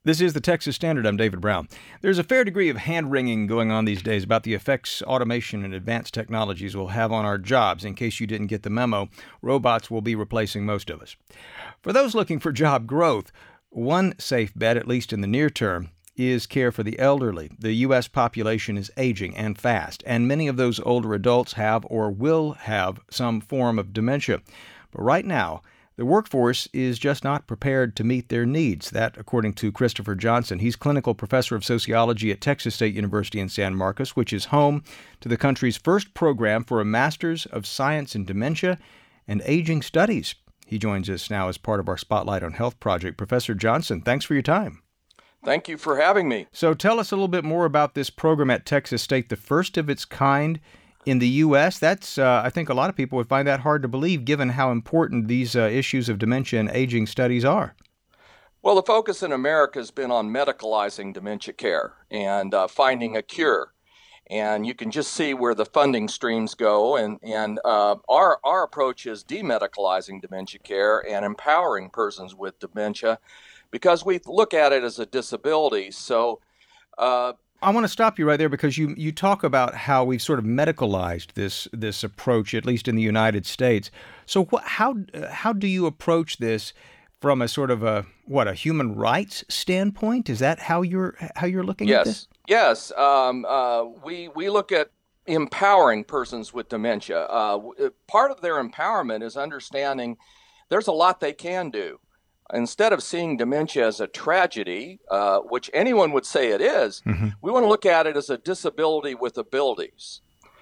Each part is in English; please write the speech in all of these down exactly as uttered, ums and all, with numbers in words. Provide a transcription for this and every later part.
This is the Texas Standard. I'm David Brown. There's a fair degree of hand-wringing going on these days about the effects automation and advanced technologies will have on our jobs. In case you didn't get the memo, robots will be replacing most of us. For those looking for job growth, one safe bet, at least in the near term, is care for the elderly. The U S population is aging and fast, and many of those older adults have or will have some form of dementia. But right now, the workforce is just not prepared to meet their needs. That, according to Christopher Johnson. He's clinical professor of sociology at Texas State University in San Marcos, which is home to the country's first program for a Master's of Science in Dementia and Aging Studies. He joins us now as part of our Spotlight on Health project. Professor Johnson, thanks for your time. Thank you for having me. So tell us a little bit more about this program at Texas State, the first of its kind in the U S. That's, uh, I think a lot of people would find that hard to believe, given how important these uh, issues of dementia and aging studies are. Well, the focus in America has been on medicalizing dementia care and uh, finding a cure. And you can just see where the funding streams go. And, and uh, our, our approach is demedicalizing dementia care and empowering persons with dementia because we look at it as a disability. So, uh, I want to stop you right there because you you talk about how we've sort of medicalized this this approach, at least in the United States. So what, how how do you approach this from a sort of a what a human rights standpoint? Is that how you're how you're looking yes. at this? Yes, um, uh, we we look at empowering persons with dementia. Uh, part of their empowerment is understanding there's a lot they can do. Instead of seeing dementia as a tragedy, uh, which anyone would say it is, mm-hmm. we want to look at it as a disability with abilities.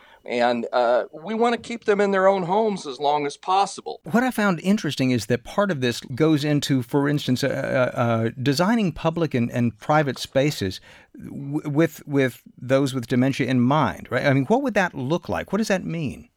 And uh, we want to keep them in their own homes as long as possible. What I found interesting is that part of this goes into, for instance, uh, uh, designing public and, and private spaces w- with with those with dementia in mind, right? I mean, what would that look like? What does that mean?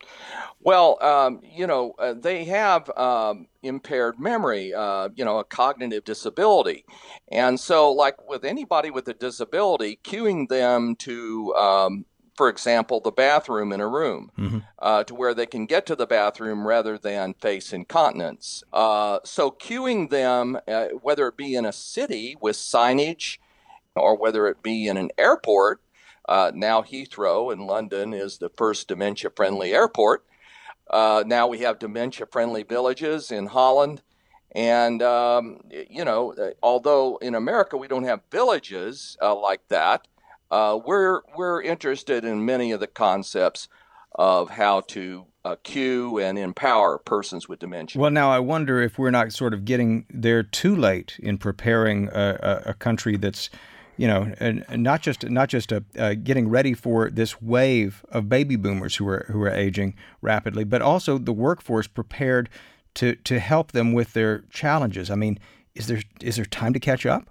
Well, um, you know, uh, they have um, impaired memory, uh, you know, a cognitive disability. And so, like with anybody with a disability, cueing them to, um, for example, the bathroom in a room, mm-hmm. uh, to where they can get to the bathroom rather than face incontinence. Uh, so cueing them, uh, whether it be in a city with signage or whether it be in an airport, uh, now Heathrow in London is the first dementia-friendly airport. Uh, now we have dementia-friendly villages in Holland. And, um, you know, although in America we don't have villages uh, like that, uh, we're we're interested in many of the concepts of how to uh, cue and empower persons with dementia. Well, now I wonder if we're not sort of getting there too late in preparing a, a, a country that's, you know, and not just not just a, uh, getting ready for this wave of baby boomers who are who are aging rapidly, but also the workforce prepared to to help them with their challenges. I mean, is there is there time to catch up?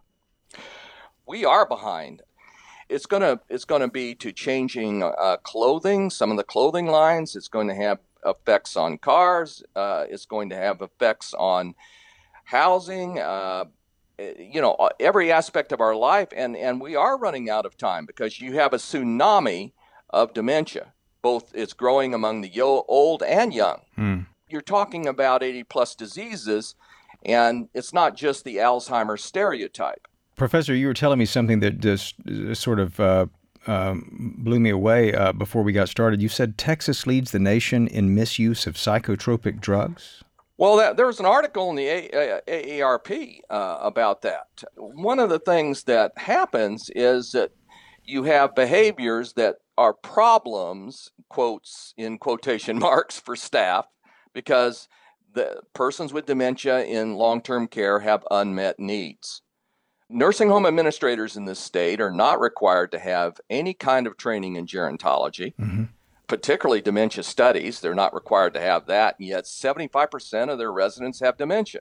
We are behind. It's gonna it's gonna be to changing uh, clothing, some of the clothing lines. It's going to have effects on cars. Uh, it's going to have effects on housing. Uh, you know, every aspect of our life, and, and we are running out of time because you have a tsunami of dementia. Both it's growing among the yo- old and young. Hmm. You're talking about eighty plus diseases, and it's not just the Alzheimer's stereotype. Professor, you were telling me something that just sort of uh, um, blew me away uh, before we got started. You said Texas leads the nation in misuse of psychotropic drugs? Well, that, there was an article in the A A R P uh, about that. One of the things that happens is that you have behaviors that are problems, quotes in quotation marks for staff, because the persons with dementia in long-term care have unmet needs. Nursing home administrators in this state are not required to have any kind of training in gerontology. Mm-hmm. Particularly dementia studies. They're not required to have that, and yet seventy-five percent of their residents have dementia.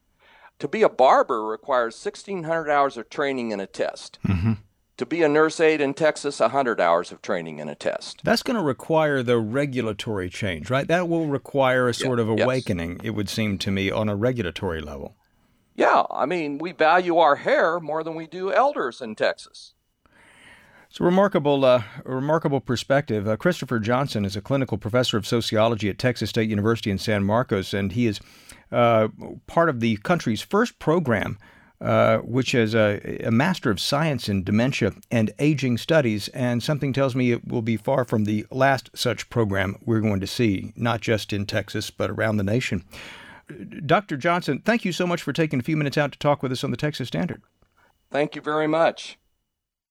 To be a barber requires sixteen hundred hours of training and a test. Mm-hmm. To be a nurse aide in Texas, one hundred hours of training and a test. That's going to require the regulatory change, right? That will require a sort yeah, of awakening, yes. It would seem to me, on a regulatory level. Yeah, I mean, we value our hair more than we do elders in Texas. It's a remarkable, uh, a remarkable perspective. Uh, Christopher Johnson is a clinical professor of sociology at Texas State University in San Marcos, and he is uh, part of the country's first program uh, which is a, a master of science in dementia and aging studies, and something tells me it will be far from the last such program we're going to see, not just in Texas, but around the nation. Doctor Johnson, thank you so much for taking a few minutes out to talk with us on the Texas Standard. Thank you very much.